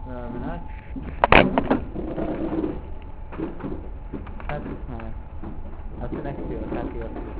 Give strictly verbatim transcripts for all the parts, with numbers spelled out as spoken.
uh, Menach. That's Ismail. That's the next year. That's the other.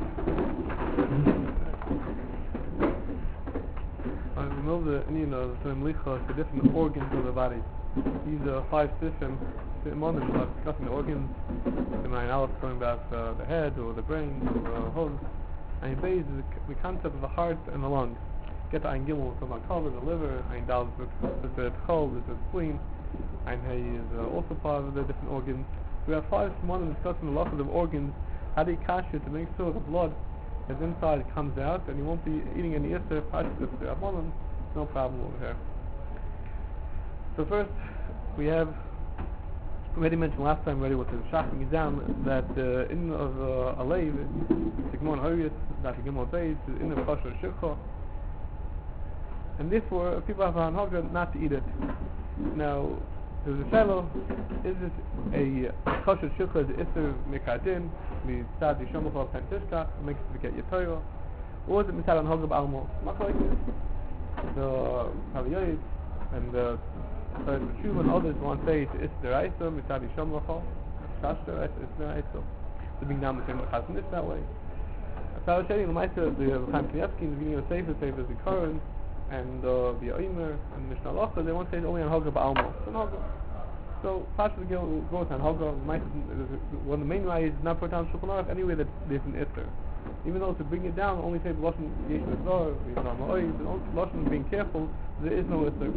I know the you know the Mlicha, the different organs of the body. These are five systems. The modern are discussing the organs. The nine Aleph talking about uh, the head or the brain or the hose. And he bases the, the concept of the heart and the lungs. Get the Ein Gimel, talking about cover, the liver. Ein Dal is the chol, is the spleen. Ein Hey is uh, also part of the different organs. We have five modern discussing the loss of organs. How do you cash it to make sure the blood that's inside comes out, and you won't be eating any Isser, Pashtus, Rabbanon, no problem over here. So first, we have already mentioned last time already what the shocking is down, that uh, in of uh, a leiv, the Gemara Horius, that the Gemara Beis, in the kosher shikha, and therefore people have an hogger not to eat it. Now, there's a shallow, is this a kosher shikha, is Isser Mikadin, Mitzad Yishomocha Pentishka, makes it forget your Torah, or is it Mitzad on Hogger B'almo? Not like this. The Kaviyot and the So the Tshuva and others want to say it's the Raisa, Mitzad Yishom L'chol, Shashter, it's the Raisa. The big name is saying Chazon is that way. So I was saying the Maisa, the Chaim Kanievsky, the beginning of Sefer, Sefer Zikaron, and uh, the Omer, and Mishnah Locha, they want to say it's only on Hogger Ba'almo. It's on Hogger. So Pasha goes on Hogger, one of the main ways is not put down Shulchan Aruch anyway that there's an Isser. Even though to bring it down, only say the Lashon Yesh Mitzvah, Yisrael Ma'oy, the Lashon being careful, there is no Isser.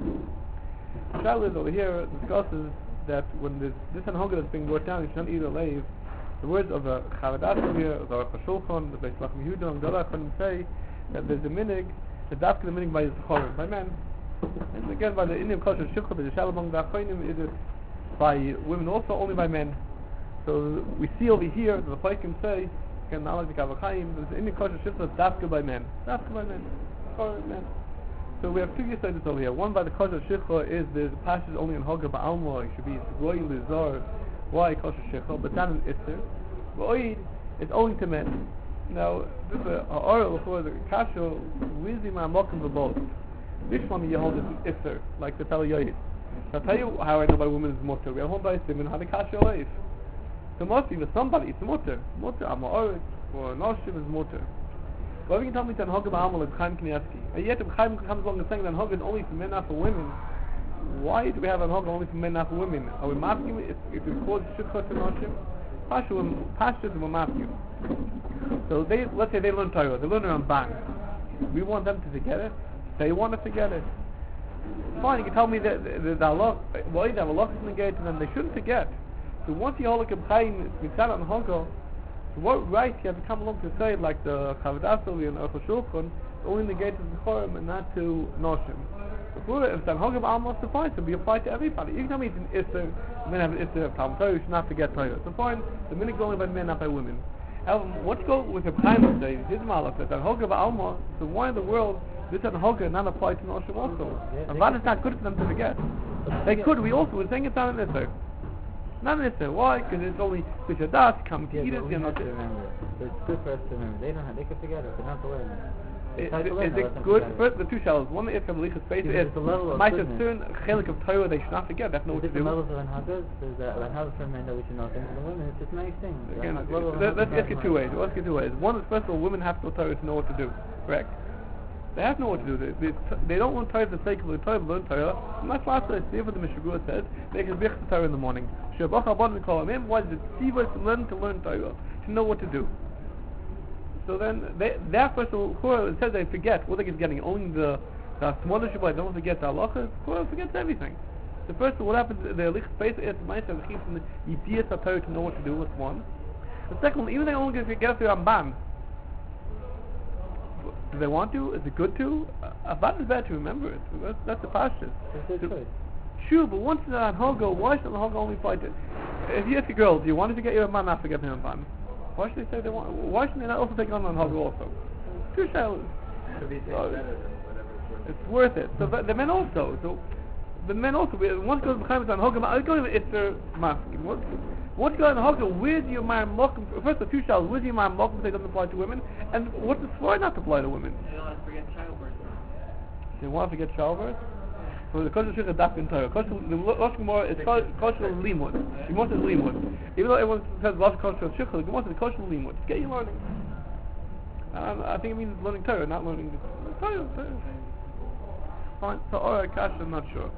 Shalit over here discusses that when this this anhoga that's being brought down, you shouldn't eat a leiv. The words of the Chavadas over here, the Aruch HaShulchan, the Beis Lachem Yehuda, and the Aruch say that there's a minig, that that's the minig by Yitzchorim, by men. And again, by the Indian culture, Shikha, the Shalom among the Achronim, is it by women also, only by men. So we see over here, the Paikim say, again, not like the Kavachayim, there's the Indian culture, Shikha, that's by men. That's by men. Chorim, men. So we have two Yisaitis over here. One by the Kosher Shikha is the passage only in Hogger Ba'almo, it should be Goyim Lizar, why Kosher Shikha, but not in Isser. V'oid, it's only to men. Now, this is a oral for the Kasha, Wizi Ma'amokim V'bot. This one you hold is an Isser, like the Tell Yoyid. I'll tell you how I know by women is Mutter. We are home by Simon, how the Kasha Leif. So most even somebody, it's Mutter. Mutter, Ama'orit, or Noshim is Mutter. But if you can tell me that Hogger Ba'almo like Chaim Kanievsky, and yet if Chaim comes along and saying that Hogger is only for men, not for women, why do we have a Hogger only for men, not for women? Are we masking if, if it's called Shikha to Noshim? Pashas and we're masking. So they, let's say they learn Torah, they learn it on Bang. We want them to forget it, they want to forget it. Fine, you can tell me that the, the Allah, well, they have a lot of engaged and then they shouldn't forget. So once you hold a Chaim, it's mitzad on Hogger, so what right you have to come along to say like the Chavadas and Aruch HaShulchan only negate to Zechorim and not to Noshim. If it's an Hogger Ba'almo, it's fine, so be applied to everybody. You can tell me it's an Isser, men have an Isser of Talmud Torah, you should not forget Torah. So fine, the minhag is only by men, not by women. However, what you go with the Chaim say, his Malach, that Hogger Ba'almo, so why in the world this and Hogger not apply to Noshim also? And that is not good for them to forget. They could, we also, we're saying it's not an Isser. Not an Isser. Why? Because it's only Pishadas, come to yeah, eat it. We have to remember. So it's good for us to remember. They don't have, they can forget it, but not to learn it. Is, is it good? First, the two shallows. One is from Lichas space. Is the level of might have certain chelik of Torah they should not forget. That's know what to do. The levels of Anhagas. There's that Anhagas for men that we should know things. For the women, it's just nice things. Again, let, let's get two ways. Let's get two ways. One is first of all, women have to know Torah to know what to do. Correct. They have to know what to do. They, they, they don't learn Torah for the sake of the Torah, but learn Torah. And that's why I see what the Mishnah says. They can bich the Torah in the morning. Shabbat Rabban we call him. Why is it? Tzivos to learn to learn Torah, to know what to do. So then, they, that first of all, it says they forget. What they get getting only the the smaller Shabbat. Don't forget the halacha. Korah forgets everything. So first of all, what happens? The lich space is ma'aser the from the Yidiyas of Torah to know what to do. That's one. The second one, even they only get get through Ramban. Do they want to? Is it good to? Uh, Ramban is bad to remember it. That's, that's the pashtus. So, true, but once it's on Hogo, why should the Hogo only fight it? If you ask a girl, do you want to forget your Ramban, not forget the Ramban? Why should they say they want? Why shouldn't they not also take it on on Hogo also? Two shallows. So, it's worth it. So the, the men also. So the men also. Once goes behind on Hogo, I go to Isser masking. Once you go on Hogo, where's your Ma'am Mokum? First, the two shallows. Where's your Ma'am Mokum? They don't apply to women. And what's the story not to apply to women? They don't want to forget childbirth. They want to forget childbirth. So the kosher shikha daf in Torah. Kosher, the Rosh Gemara is ko- kosher limud. The Gemara says limud. Even though everyone says Rosh kosher shikha, the Gemara says kosher limud. Just get you learning. Um, I think it means learning Torah, not learning Torah. Torah. Fine. So alright, Kash, I'm not sure.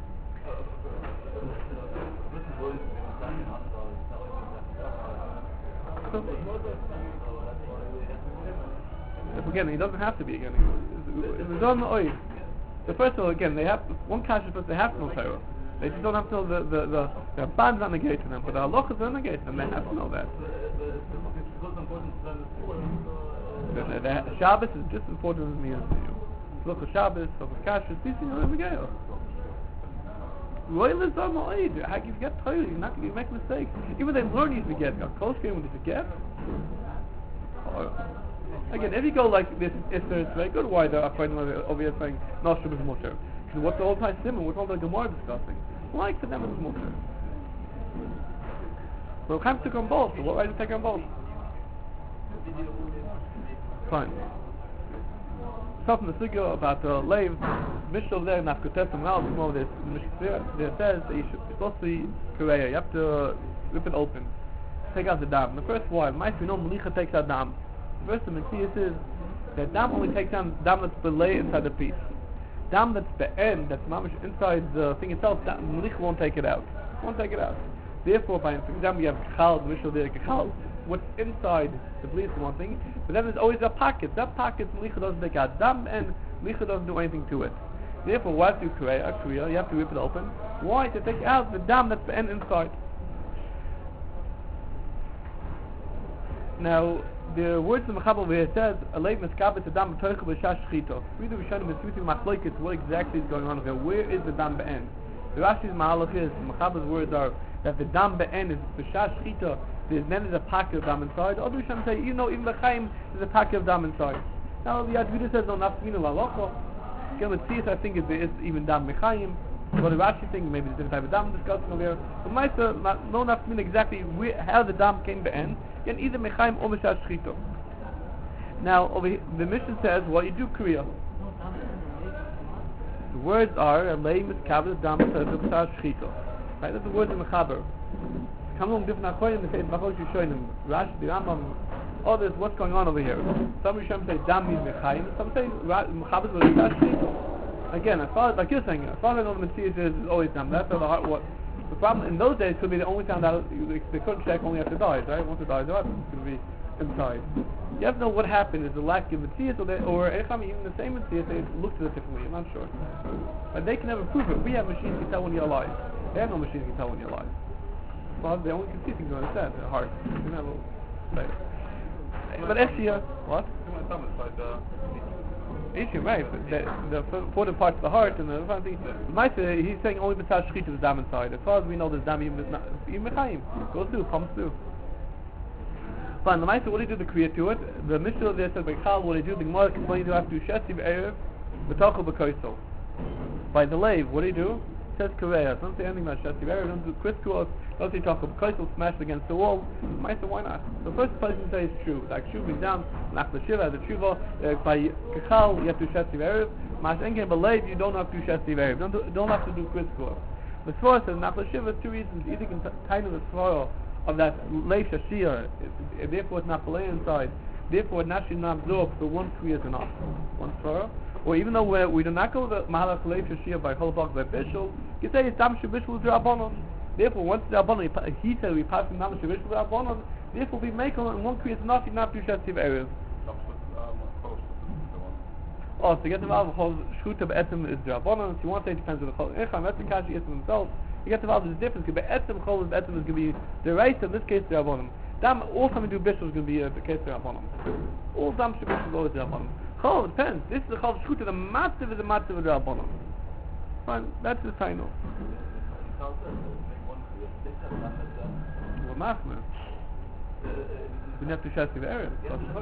So, if again, he doesn't have to be again. It's on the oil. So first of all, again, they have one Kash is they have to know Torah. They just don't have to know the the the the band's not negating them, but the halachas are negating them. They have to know that. The, the, the Shabbos is just as important as me and you. Look at Shabbos, look at Kashrus, these things are Miguel. Royal is on the oid. How can you get Torah? You're not going to make mistakes. Even they learn you forget. Got close game when you forget. Or, again, if you go like this, if there's very good, why they're afraid over here saying Noshim is Moshe. Because what's the whole time Simon? What's all the Gemara discussing? Why for them it's Moshe? Well, Chaim took on both. So what right to take on both? Fine. Something the sugya about the lave, Mishnah over there in Nafkotes and now more this Mishnah there says that you should you're supposed to be Korea. You have to rip it open, take out the dam. The first one, might we know Melicha takes out dam. The first thing is that dam only takes down dam that's belay inside the piece. Dam that's the end, that's mamish inside the thing itself, Melicha won't take it out. Won't take it out. Therefore, by for example, you have Kachal, the Mishnah there, Kachal. What's inside the bleach is one thing, but then there's always a pocket. That pocket, Melicha doesn't take out dam, and Melicha doesn't do anything to it. Therefore, why do you create a kriya? You have to rip it open. Why? To take out the dam that's the end inside. Now, the words in the Mechaber where it says, "Alev miskabet the dam b'toicha b'shash shchito." Read the Rishonim is using machlokes. What exactly is going on here? Where is the dam be'en? The Rashi's mahalach is the Mechaber's words are that the dam be'en is b'shash shchito. There's then there's a pocket of dam inside. Other Rishonim say, you know, even the Chaim there's a pocket of dam inside. Now the Advita says no nafmina lalocho. Again, let's see if I think is there is even dam mechaim. What the Rashi thinks maybe there's a different type of dam discussing over here. But Maisa no nafmina exactly where, how the dam came be'en. Again, either mechaim or mishash shchito. Now over here, the mission says, well, you do kriya. The words are alei miskabel dam mishash shchito. Right, that's the words in the Mechaber. Come along different akoyim and say Machos Yishonim, Rashi, the Rambam, others, what's going on over here? Some Rishonim say dam means mechaim, some say Mechaber was mishash shchito. Again, as far as like you're saying, as far as I know the Messiah is, is always dam. That's how the heart what. The problem in those days could be the only time that they, they couldn't check only after dies, right? Once it dies, the heart is going to be inside. You have to know what happened. Is the lack of Messiah, or, they, or anytime even the same Messiah, they looked at it differently. I'm not sure, but they can never prove it. We have machines that can tell when you're alive. They have no machines that can tell when you're alive. Well, they only can see things on the set, the heart. You know, right. But actually, uh, what? Issue, right? The, the important parts of the heart and the other thing. Maisa, he's saying only b'tzad shchita is dam inside. As far as we know, there's dam even mechaim. Goes through, comes through. Fine. The Maisa, what do you do to create to it? The Mishnah there says by Chal, what do you do? The Gemara explains you have to do shesi v'erev v'tachol b'koisel. By the lave, what do you do? It says kareya. Don't say anything about shesi v'erev. Don't do crisscross. Don't say tachol b'koisel smashed against the wall. Maisa, why not? The first person to say is true. Like shuv is down. Nach the shiva, the tshuva. Uh, by kachal, you have to do shesi v'erev. Mas enke by lave, you don't have to do shesi v'erev. Don't do, don't have to do crisscross. The Svara says nach the shiva, two reasons. Either can tie to the Svara of that leif shashir, therefore it's not belay inside, therefore it should not absorb, so one kriya is enough, one Svara. Or even though we we do not go the mahalach leif shashir by holbach by bishul, you say it's dam shabishul drabonon. Therefore, once the drabonon, he said we pass from dam shabishul drabonon, therefore we make on one kriya is enough, you not do shestiv erev. Oh, so to get the valve of shchuta be'etzim is drabonon. If you want to say it depends on the chol echam, that's the kashi is himself. You get the valve, there's a difference. Be'etzim chol be'etzim is going to be the race, in this case drabonon. Dam, all time we do bishul is going to be uh, the case drabonon. All dam shabishul is always drabonon. Chol, it depends. This is the chol shchuta, the matziv is the matziv of drabonon. Fine, that's the final. Well, machmer. We have to shasi the area.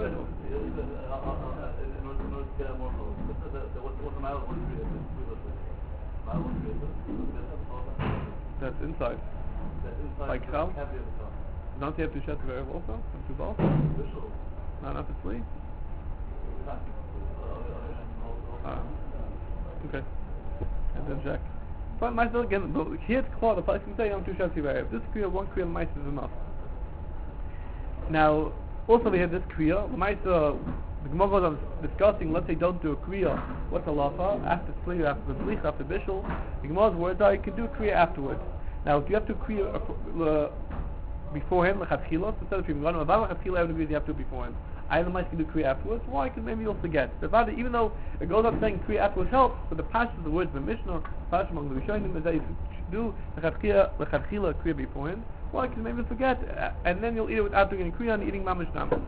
That's inside. Like how? Don't you have to shut the area also? From two balls? Not enough to sleep? Ah. Okay. and then check. But myself again, but here it's called, the place can say I'm two Shasi Varev. This Kriya, one Kriya L'maisa is enough. Now, also we have this Kriya, L'maisa, the Gemara goes on discussing, let's say don't do a Kriya, what's a Lafa, after Sli, after the Blich, after Bishul, the Gemara's words are you can do a Kriya afterwards. Now, if you have to Kriya uh, beforehand, L'chatchila, so instead of even going to Avad L'chatchila, everyone agrees you have to do beforehand. I don't mind can do Kriya afterwards. Why? Because maybe you'll forget. The Vada, even though it goes on saying Kriya afterwards helps, but the passion of the words of the Mishnah, passion among the Rishonim, is that you should do L'chatchila Kriya beforehand. Why? Because maybe you'll forget, uh, and then you'll eat it without doing any Kriya and eating Mamash Dam.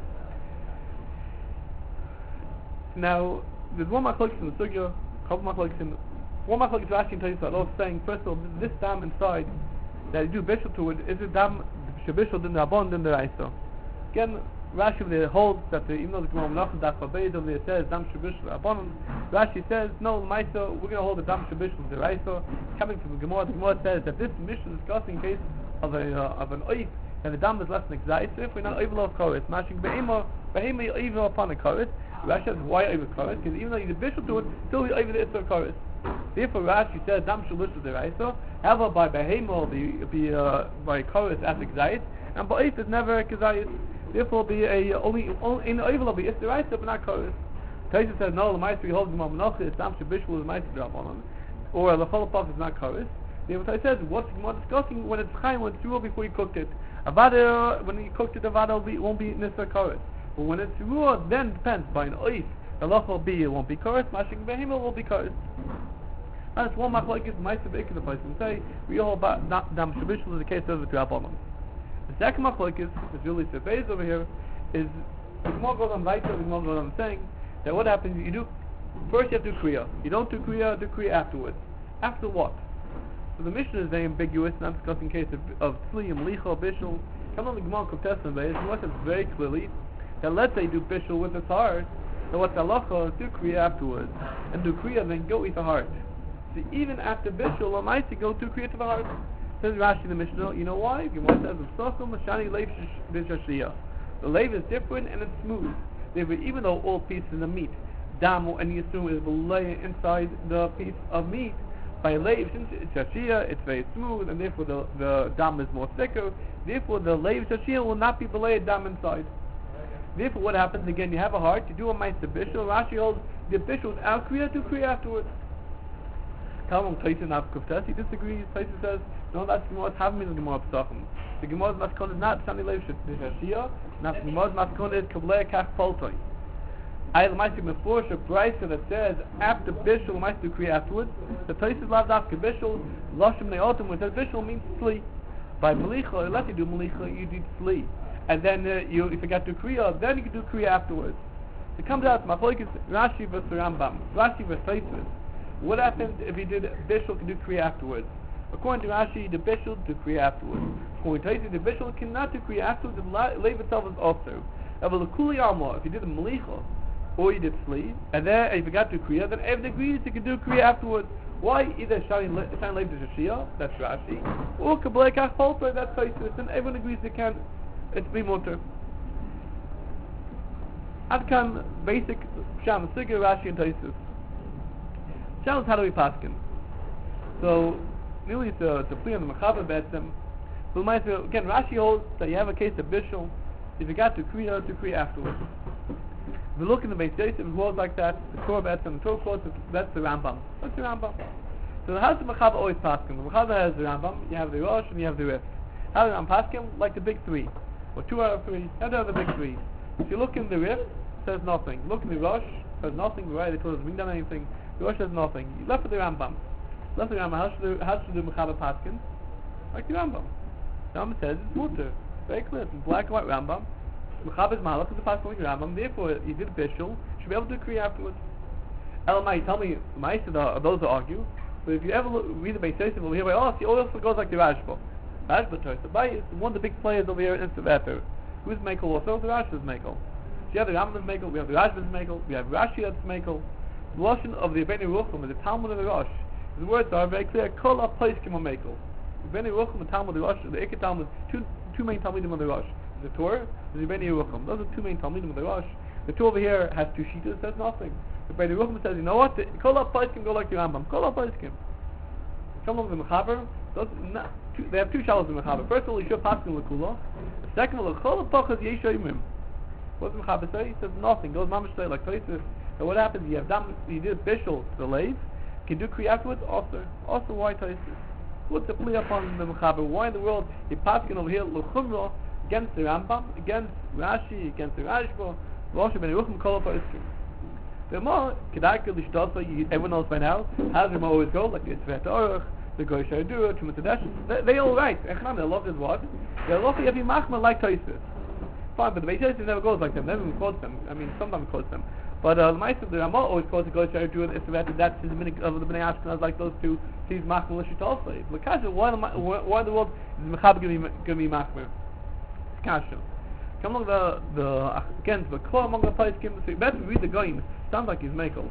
Now, there's one machlokes in the Sugya, a couple machlokes in, one machlokes Rashi and Tosfos are saying, first of all, this dam inside, that you do bishul to it, is a dam, Shabishul din the Abon din the Raisa. Again, Rashi there holds that the, even though the Gemara Menachem Daf Babez over there says Dam Shabishul Abonon, Rashi says no, Maisa, we're going to hold the Dam Shabishul Deraisa. Coming from the Gemara, the Gemara says that this mission is discussing in case of a uh, of an oif, and the dam is less than excited. So if we're not over of chorus, mashing be'ema be'ema over upon a chorus. Rashi says why over chorus? Because even though you did bishul to it, still you over the itzur chorus. Therefore, Rashi says Dam Shabishul Deraisa. However, by be'ema will be be uh, by chorus as excited, and by oif is never excited. Therefore, be a only, only in the oval will be if the right but not chorus. Tosfos says no, the ma'aser holds the Mamanocha is Dam Shabishul is ma'aser drabanan, or the Cholapach is not chorus. Therefore, Tosfos says what's more discussing when it's chaim when it's ruah before you cooked it. Avada when you cooked it, avada will be won't be nisar chorus. But when it's ruah, then depends by an oif. The loch will be it won't be chorus. Mashing behema will be chorus. That's one machlokes ma'aser b'ikar the place and say we all about Dam Shabishul is the case of the drabanan. The second machlokes, which really surveys over here, is the Gemara goes on weiter, the Gemara goes on saying that what happens, you do, first you have to do Kriya. You don't do Kriya, do Kriya afterwards. After what? So the Mishnah is very ambiguous, and I'm discussing case of, of Tzli, Melicha, Bishul. Come on the Gemara Koftesman base, and what says very clearly, that let's say do Bishul with his heart, so what's halacha, do Kriya afterwards. And do Kriya, then go eat the heart. So even after Bishul, I might go do Kriya to the heart. Says Rashi in the Mishnah, you know why? Gemara says the leiv is different and it's smooth. Therefore, even though all pieces of meat, dam and you assume is belayed inside the piece of meat, by leiv since it's shashia, it's very smooth, and therefore the the dam is more thicker. Therefore, the leiv shashia will not be belayed dam inside. Therefore, what happens again? You have a heart, you do a ma'aser bishul. Rashi holds the bishul out kriya to kriya afterwards. Talmud Tosfos Nav Kuftes, he disagrees. Tosfos says, no, that's Gemara's having in the Gemara Pesachim. The Gemara's maskon is not Shani Leiv Shashia, not the Gemara's maskon is Kablei Kach Poltoi. I have a Maisik Meforsh, a Brisa that says, after Bishul, Maisik do Kriya afterwards. The Tosfos Lav Dafka Bishul, Lashim Ne'otim, when it says Bishul means Sli. By Melicha, unless you do Melicha, you do Sli. And then uh, you, if you got to Kriya, then you can do Kriya afterwards. It comes out, Machlokes Rashi versus Rambam, Rashi versus Tosfos. What happens if he did Bishul can do Kriya afterwards? According to Rashi, the Bishul do Kriya afterwards. According to Tosfos, the Bishul cannot do Kriya afterwards. The Leiv itself is also. If you did the Melicha, or you did Sli, and then if you got to Kriya, then everyone agrees you can do Kriya afterwards. Why? Either Shani Leiv to Shashia, that's Rashi, or Kablei Kach Poltoi, that's Tosfos, and everyone agrees they can. It's be mutter. Adkan basic Sham Sigir Rashi and Tosfos. Challenge how do we paskin? So, nearly it's a, it's a plea on the Mechaber Betzim. So, again, Rashi holds that you have a case of Bishul. If you got to Kriya, to Kriya afterwards. If we look in the Beis Yosef, who holds like that, the Torah Betzim, the Torah quotes, that's the Rambam. What's the Rambam? So, how does the Mechaber always paskin? The Mechaber has the Rambam, you have the Rosh, and you have the Rif. How does the Rambam paskin? Like the big three. Or two out of three. How do the big three? If you look in the Rif, it says nothing. Look in the Rosh, it says nothing. Right? They told us, we done anything. The Rosh says nothing. You left with the Rambam. Left with the Rambam. How should do, how should do Mechaber paskin? Like the Rambam. The Rambam says it's mutter. Very clear. It's black and white Rambam. Mechaber's malach is the paskin like the Rambam. Therefore, you did Bishul. Should be able to do Kriya afterwards. Elamai, tell me, Ma'aser are those that argue. But if you ever look, read the Beis Yosef over here, oh, see, also goes like the Rashba. Rashba Torah. Abai is one of the big players over here in Sefer. Who's Mekel also? The Rashba's Mekel. So you have the Rambam's Mekel, we have the Rashba's Mekel, we have Rashi that's Mekel. The Lashon of the Rebbeinu Rucham is the Talmud of the Rosh. The words are very clear. Kol ha-poskim ha-mekel. The Rebbeinu Rucham, the Talmud of the Rosh, the Ikar Talmud, two two main Talmudim of the Rosh. The Torah, the Rebbeinu Rucham. Those are two main Talmudim of the Rosh. The Torah over here has two shitas, says nothing. The Rebbeinu Rucham says, you know what? The, Kol ha-poskim go like the Rambam. Kol ha-poskim. Come along the Mechaber. Those, not, two, they have two shalos in Mechaber. First of all, you should pass in Lekula. Second of all, L'chol Pachas Yeshoimim. What does Mechaber say? He says nothing. Goes mamash say like Tosfos. And what happens? You have dam, you did bishul to the lave. Can do kriya afterwards. Also, also why Tosfos? What's the plea upon the Mechaber? Why in the world he passing over here L'chumra against the Rambam, against Rashi, against the Rashba? Rosh ben Yeruchim Kol Pa'iskim. The more Kedaka Lishtasa, everyone knows by now. How does the more always go? Like the Tzvet Orach, the Goy Shadura, Chumat Hadesh. They, they all right. Echnan, their love is what? Their love is every machma like Tosfos. Fine, but the Beis Yosef never goes like them. Never even quotes them. I mean, sometimes quotes them. But uh, the Ma'aseh, the Ramah always quotes the Goy Shadura, the Tzvet, and that's his minute of the Bnei Ashkenaz, like those two. Sees machma Lishit also. L'kasha, why why in the world is the Mechaber going to be machma? It's kasha. Come along the the again the Kol among the place came to say. Better read the Goyin. Sounds like he's Mekel.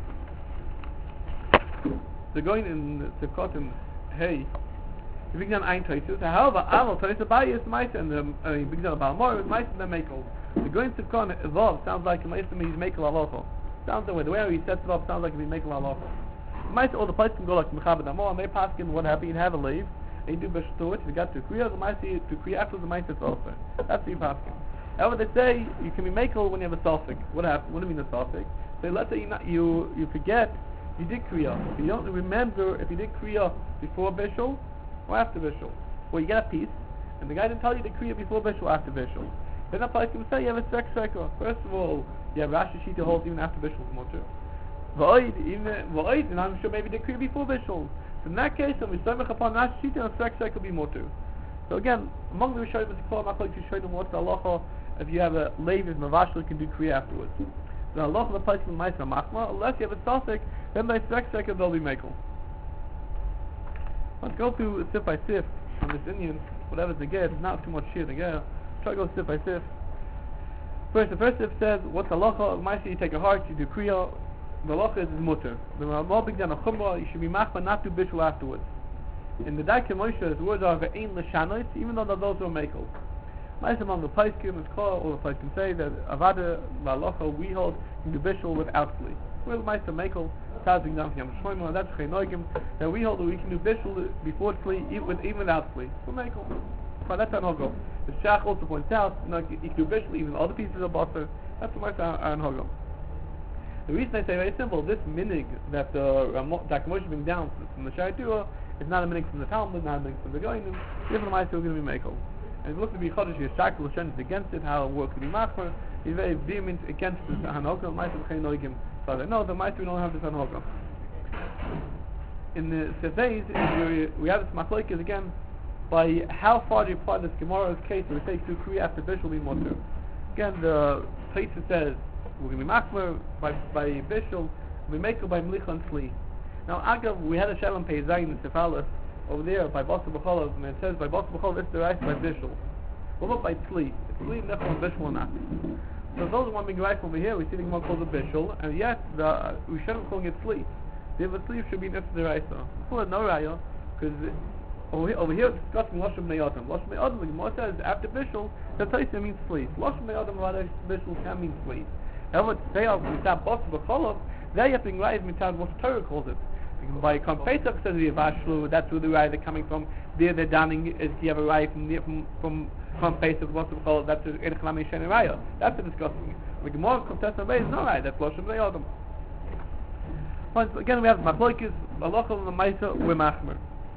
The Goyin in the Kotim, hey, he begins on Ein Tosfos. However, Aval Tosfos Abaye is Ma'aseh, and the uh, he begins on Balmor is Ma'aseh and then Mekel. The Goyin Tzivkon evolved sounds like Ma'aseh he's Mekel Alocho. Sounds the way the way he sets it up sounds like he's Mekel Alocho. Ma'aseh all the places can go like Mechaber Damor, and they pass him what happened. He'd have a leave, and he do bishul to it. He got to Kriya the Ma'aseh to Kriya after the Ma'aseh also. That's the pass him. However, they say you can be Mekel when you have a Safek. What happened? What do you mean a Safek? So let's say you not, you you forget you did Kriya. If you don't remember if you did Kriya before Bishul or after Bishul. Well, you get a piece, and the guy didn't tell you to Kriya before Bishul or after Bishul. Then that place can say you have a Tzek Sheker. First of all, you have Rashi Shita holds even after Bishul is Motor. V'oid, even V'oid, and I'm sure maybe did Kriya before Bishul. So in that case, when we start upon Rashi Shita, a Tzek Sheker will be Motor. So again, among the Rishonim, it's called Machlok to show them what's the halacha. If you have a lev, Mavashal, you can do Kriya afterwards. The halacha of the place in Ma'aseh Machma, unless you have a Safek, then by Tzek Sheker they'll be Mekel. Let's go through sif by sif on this Indian, whatever the get, not too much shit to get. Try to go sif by sif. First, the first sif says, what's the halacha of Ma'aseh? You take a heart, you do Kriya. The halacha is mutter. The Ramah big down a chumrah, you should be Machma, not do Bishul afterwards. In the Daike Moshe, the words are ve'ein l'shanos, even though those are Mekel. Ma'aseh among the Paiskim is called, or the place can say that Avada v'Halacha we hold can do Bishul without Fli. We're the Ma'aseh Mekel, Tazing down from Yom Shlomo, that's Chaynoigim, that we hold that we can do Bishul before Fli, even, even without Fli. So Mekel. But that's on Hogel. The Shach also points out, you, know, you can do Bishul even other pieces of Basar. That's the Ma'aseh on Hogel. The reason I say very simple, this minig that the Daike Moshe brings down from the Shai Tura is not a minig from the Talmud, not a minig from the Goyinim. Different Ma'aseh are going to be Mekel. And it looks to be Chodesh Yeshak L'Shen is against it, how it works to be Machmer. He's very vehement against this Hanokah. Ma'aseh B'chei Noigim. So I know the Ma'aseh we don't have this Hanokah. In the Sefeis, we, we have this Machlokes again, by how far do you apply this Gemara's case where it takes to Kriya after Bishul be Motor. Again, the Tosfos says, we're going to be Machmer by, by Bishul, we make it by Mlicha and Sli. Now, Agav, we had a Shalom Pei Zayin in Sefalus, over there by Basar B'Cholov, and it says by Basar B'Cholov it's the right by Bishul. What about by Tzli? It's Tzli and Nefel and Bishul or not? So those are one big right over here, we see the Gemara calls it Bishul, and yet the, uh, we shouldn't call it Tzli. The other Tzli should be Nefel the right. So call it no Raya, because over here, over here it's discussing Lashon Bnei Adam. Lashon Bnei Adam, the Gemara says after Bishul, the Tosfos means Tzli. Lashon Bnei Adam, rather Bishul can mean Tzli. However, to say of Mitzad Basar B'Cholov, there you have to right Mitzad what the Torah calls it. By Kon Pesach says the Yavashlu, that's where the raya they're coming from. There they're downing is you have a raya from from from Kon Pesach, what's it called? That's the Edechlam Yishen raya. That's the discussing. The Gemara contest of is no raya. That's Lashon Bnei Adam. But again, we have Machlokes, Halacha and the Ma'aseh we're Machmer.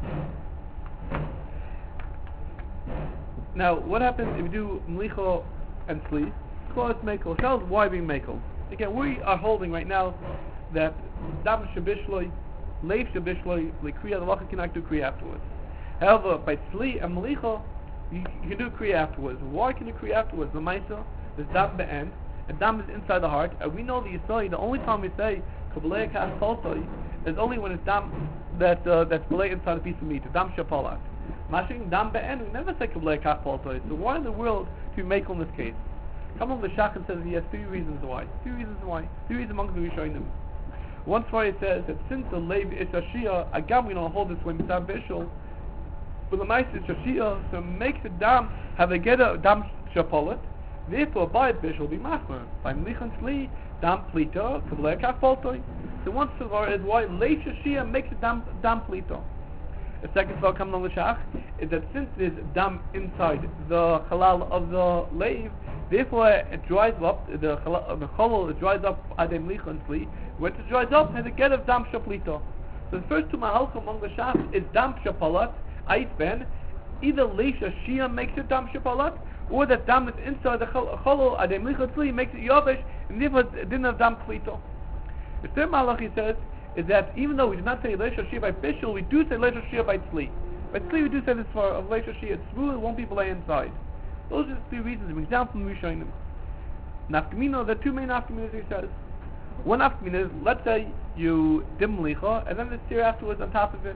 Now, what happens if you do Mlicha and Tzli? Close Mekel. Tell us why being Mekel. Again, we are holding right now that Dam Shabishloi, Leif Shabishloi, Kriya, the Lacha cannot do Kriya afterwards. However, by Tzli and Melicha, you, you can do Kriya afterwards. Why can you Kriya afterwards? The Ma'aseh, there's Dam Be'en, and Dam is inside the heart, and we know the Yisrael, the only time we say Kabbalei Kas Poltoi is only when it's Dam that, uh, that's Balei inside a piece of meat, Dam Shapalat. Mashing Dam Be'en, we never say Kabbalei Kas Poltoi, so why in the world do we make on this case? Come on, the Shach and says he has three reasons why. Three reasons why. Three reasons among the Rishonim. One why it says that since the Lev is Shashia, again we don't hold this way Mitzad Bishul, but the Ma'aseh is Shashia, so make the Dam have a get a Dam Shapolet, therefore by Bishul be Machmer. By Mlich and Tzli, Dam Plita, Kabbalei Kaf Poltoi. So one Svar is why Lev Shashia makes a Dam, dam Plita. The second svara coming on the shach is that since there's dam inside the halal of the lave, therefore it dries up, the halal, the halal it dries up adem lichonsly. When it dries up, has a get of dam shaplito. So the first two mahalchim among the shach is dam shapalat, ait ben, either leisha shia makes it dam shapalat, or that dam that's inside the halal adem lichonsly makes it yavish, and therefore it didn't have dam plito. The third malach he says is that even though we do not say leisha shia by official, we do say leisha shia by tzli. By tzli we do say this for of leisha shia. It's smooth, it won't be belay inside. Those are the three reasons. An example from Rishonim. Nafkamino, there are two main nafkaminos he says. One nafkamina is, let's say you dim licha, and then this tear afterwards on top of it.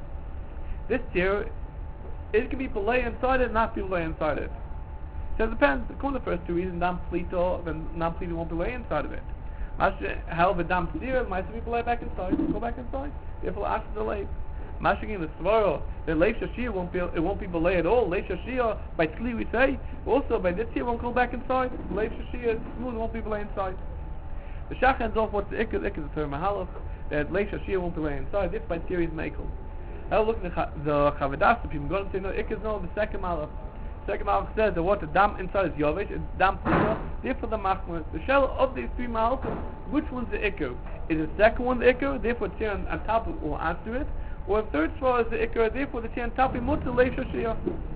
This tear, it can be belay inside it, not be belay inside it. So it depends. According to the first two reasons, dam plito, then dam plito won't belay inside of it. However, dam plito might be belay back inside. Go back inside. Therefore, after the lake. Mashing in the svaro, the leif shashia won't be it won't be belay at all. Leif shashia by tzli we say. Also by this here won't go back inside. Leif shashia smooth won't be belay inside. The shach ends off what's the ikka. The ikka is the term mahalach that leif shashia won't belay inside. This by series mekel. Now look at the the chavadas. If you go and say no ikka is no the second mahalach. Second mahalach says that what the dam inside is yovish. It's dam plito. Therefore the machmer. The shell of these three mahalachim, which one's the ikka? Is the second one the ikka? Therefore it's here on, on top of, or answer it. Or the third svara is the ikar, therefore the chain tapi mutter leif shashia.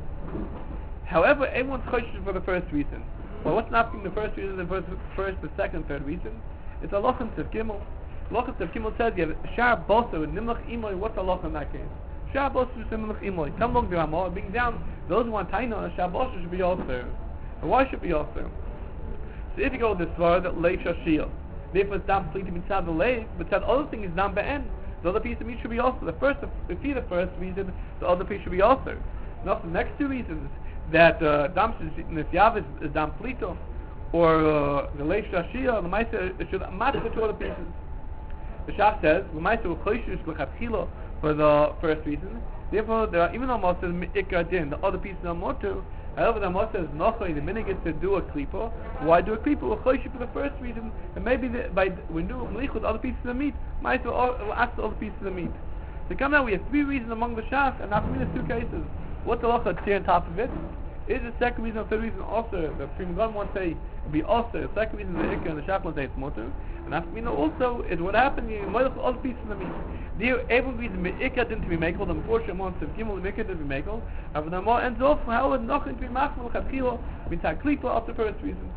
However, everyone's choshesh for the first reason. Well, what's not being the first reason, the first, first, the second, third reason? It's halachim tev gimel. Halachim tev gimel says you have shar boser with nimlach imoy. What's halachim in that case? Shar boser with nimlach imoy. Come along the Ramah, being down. Those who want taina on shar boser should be also. And why should it be also? So if you go with the svara that leif shashia, therefore it's dam pliti mitzad the leif, but that other thing is dam be'en. The other piece of meat should be also. The first, if you the first reason, the other piece should be also. Now the next two reasons that uh, dam nefyav is, is dam plito, or uh, the leish shashia, the ma'aser it should match the two other pieces. The shach says the ma'aser will choishish l'chatchila for the first reason. Therefore, there are even almost ikar din. The other pieces are more too. However, the Moshe says nochoi the minute gets to do a klipa. Why do a klipa? We'll choishish for the first reason, and maybe the, by when do mlich with other pieces of meat, might will ask the other pieces of meat. So come now, we have three reasons among the shach, and not in two cases. What's the locha tear on top of it? Is the second reason or third reason also? The Prima Gun won't say be also. The second reason is the ikka, and the shach won't say it's mutter. And after we know also is what happened. You might have other pieces of meat. The able reason the ikka didn't be makel. The unfortunate ones of gimel the ikka didn't be makel. And the more ends off how it nothing to be machmel chatchila mitzad klipa of the first reason.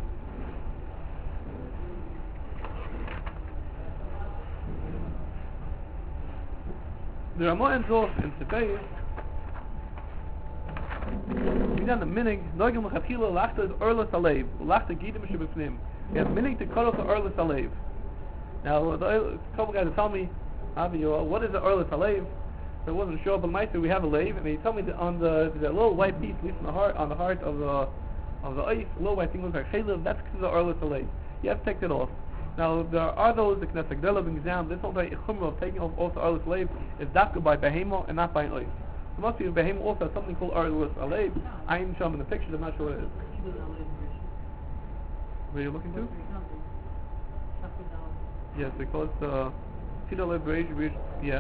The Ramah ends off in Sefeis. We done the minig. Noigim l'chatchila lachta is orlas alev. Lachta gidim shebefnim. We have minig to cut off the orlas alev. Now, the, a couple guys tell me, Avi, what is the orlas alev? So I wasn't sure, but my we have a lave, and they tell me that on the the little white piece, at least on the heart, on the heart of the of the ice, little white thing looks like chaylev. That's the orlas alev. You have to take it off. Now there are those that can have being down. This whole day chumrah of taking off also orlas alev is dafka by behemo and not by an oif. There must be a behemo also has something called orlas alev. I ain't showing in the pictures. I'm not sure what it is. Where are you looking to? Yes, because uh, Tito Liberation, yeah.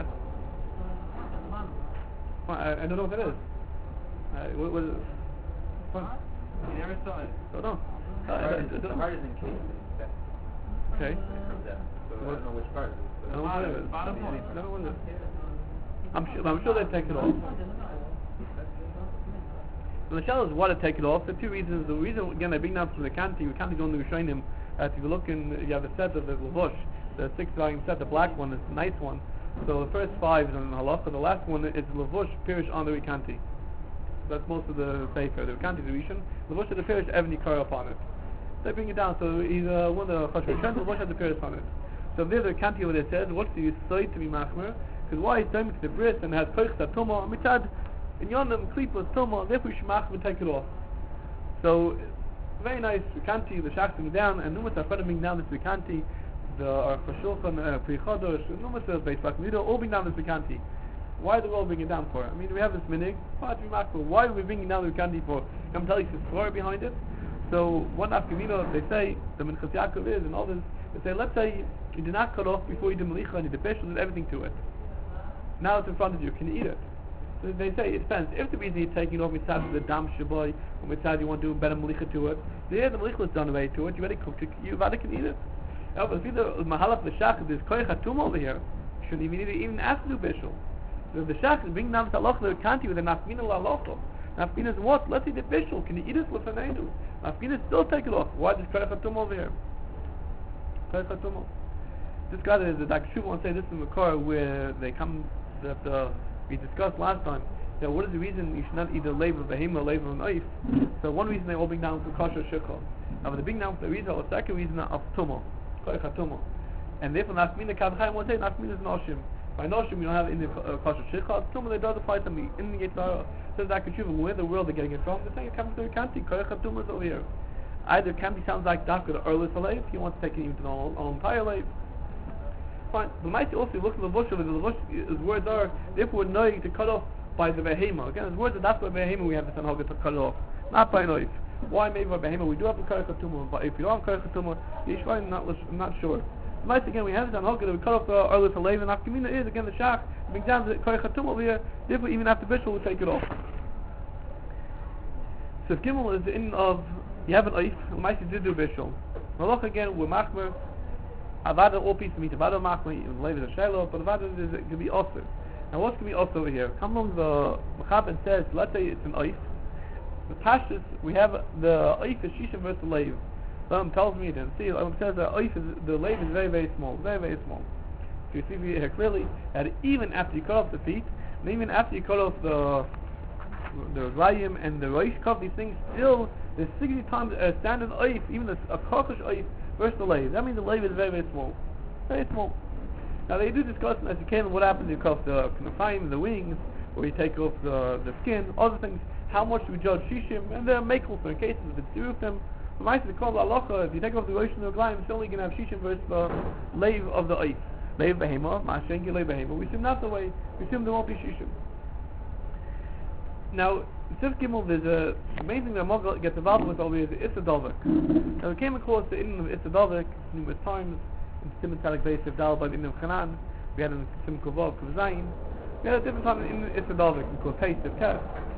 I, I don't know what that is. Uh, what, what is it? What? You never saw it. Oh no. The Uh, heart I- is, I- I the don't- heart is encased. Okay. Yeah. So I don't know which part. I don't know what it is. Bottom I one. don't know what it is. I'm sure. I'm sure they take it off. So the shell is what to take it off. The two reasons. The reason again I bring down from the kanti. We can't only showing him. Uh, if you look in, you have a set of the lavush, the six volume set. The black one is the nice one. So the first five is on the halacha. The last one is lavush pirish on the rikanti. That's most of the sefer. The rikanti is the rishon. Lavush is the pirish evni kar upon it. They bring it down. So he's uh, one of the chashur trends. Lavush has the pirish on it. So there's a kanti where it says, what's the yisoid to be machmer? Because why it's done to the bris and has koich satoma mitzad in yonim klipa toma. Therefore we should machmer take it off. So very nice rikanti. The shachting down and numas are being down this rikanti. The Aruch HaShulchan, Pri Chodosh, numas of Beis Bakmido, all bring down this rikanti. Why do we all bring it down for? I mean, we have this minig. Why are we bringing down the rikanti for? I'm telling you the story behind it. So one afkamino, they say the Minchas Yaakov is and all this. They say, let's say you did not cut off before you did melicha and you did fish and did everything to it. Now it's in front of you. Can you eat it? So they say it depends. If the reason you're taking off mitzad is the dam shaboy, or mitzad you want to do better malicha to it, there the malicha is done away to it. You already cooked it. You already can eat it. However, if either mahalach l'shach there's koyach hatum over here, you shouldn't even even ask to do bishul. So if the shach is bringing down the halacha, it can't with a nafmina la'alocha. Nafmina is what? Let's eat the bishul. Can you eat it l'fanenu? Nafmina still take it off. Why does koyach hatum over here? Koyach hatum. This guy is the Doctor Shuv wants to say this in the Makor where they come that uh, we discussed last time. That what is the reason you should not eat a labor of behema, a labor of knife? So one reason they all bring down to kosher shechol. Now the bring down for the reason, or the second reason of tumah, koyach tumah, and therefore nafmina kavchayim won't say nafmina is noshim. By noshim you don't have in the uh, kosher shechol. Tumah they don't apply to me in the Yitzhak. Says Doctor Shuv, where in the world they're getting it from? They're saying it comes to the country. Koyach tumah is over here. Either it can be sounds like Dafka the earliest aleif. He wants to take it even to the whole, whole entire aleif. Fine. But might also look at the bush, the bush, his words are therefore we're knowing to cut off by the behema. Again, his words are that's by behema we have the sanhaga to cut it off, not by knife. Why maybe by behema we do have the koyach hatumah, but if you don't have koyach hatumah, yishvayim not I'm not sure. Might again we have the sanhaga that we cut off the early to leave and afkamina is again the shach brings down the koyach hatumah over here. Therefore even after bishul we'll take it off. So Gimel is the in of you have an oif. Might did do bishul. Malach again we're machmer. Avada all pieces of meat. Avada machmi, leave it a shelo, but avada is it can be also. Now what can be also over here? Come along the Mechaben says, let's say it's an oif. The pashtus we have the oif is shishim versus the leiv. Someone tells me then. See, it says the oif is the leiv is very very small, very very small. So you see here clearly that even after you cut off the feet, and even after you cut off the the rayim and the roish kov, these things still there's sixty times a standard oif, even a, a kokosh oif. Versus the lave. That means the lave is very, very small. Very small. Now they do discuss as you can what happens if you cut off the knafayim, the wings, or you take off the, the skin, other things. How much do we judge shishim? And there are makels in cases if it's zerufim. But my the call halacha, if you take off the ocean of the glayim, it's only going to have shishim versus the lave of the oif. Lave behema, ma'ashengi lave behema. We assume that's the way. We assume there won't be shishim. Now, Sif Gimel, there's a amazing that Mogul gets involved with over here is the Issa Dovik. Now we came across the Indian of Issa Dovik numerous times in Simon Talik Beis of Dal by the Indian of Hanan. We had it in Sim Kovov, Kavazayin. We had a different time in Issa Dovik, we called Taste of Kef.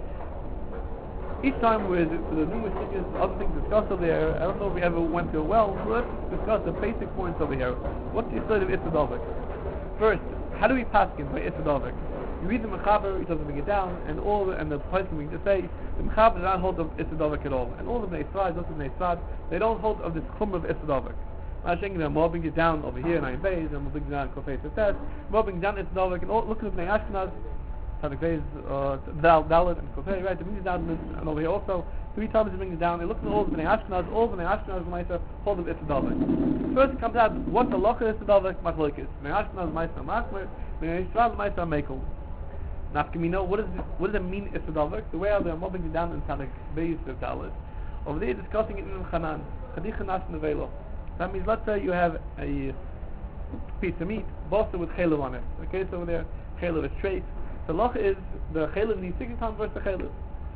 Each time with for the numerous things, other things discussed over here, I don't know if we ever went to a well, so let's discuss the basic points over here. What's the story of Issa Dovik? First, how do we pass in by Issa Dovik? You read the Mechaber, he doesn't bring it down, and all the, and the person we just say the Mechaber does not hold of Issa Dovik at all, and all the Bnei Sfad, those of Bnei Sfad, they don't hold of this chum of Issa Dovik. Ma'ashengi them more bring it down over here in Ayin Beis, and we'll bring it down in Kofei Sefet, more bring down Issa Dovik, and all, look at the Bnei Ashkenaz, Tzadik Beis, uh, Dal, Dalit, and Kofei, right? They bring it down, and over here also, three times they bring it down. They look at all the Bnei Ashkenaz, all the Bnei Ashkenaz, Ma'aseh, hold of Issa Dovik. First it comes out, what's the loch of Issa Dovik? Machlokes. Bnei Ashkenaz, Ma'aseh, Machmer, Bnei Yisrael, Ma'aseh, Mekel. Nafkamino, what does it, what does it mean Issa Dovik? The way how they're mobbing it down in Tzadik Beis of Dalit. Over there discussing it in Chanan. Chadicha nas nevelo. That means let's say you have a piece of meat, bossa with chaylev on it. Okay, so over there, chaylev is straight. The loch is the chaylev needs sixty times versus the chaylev.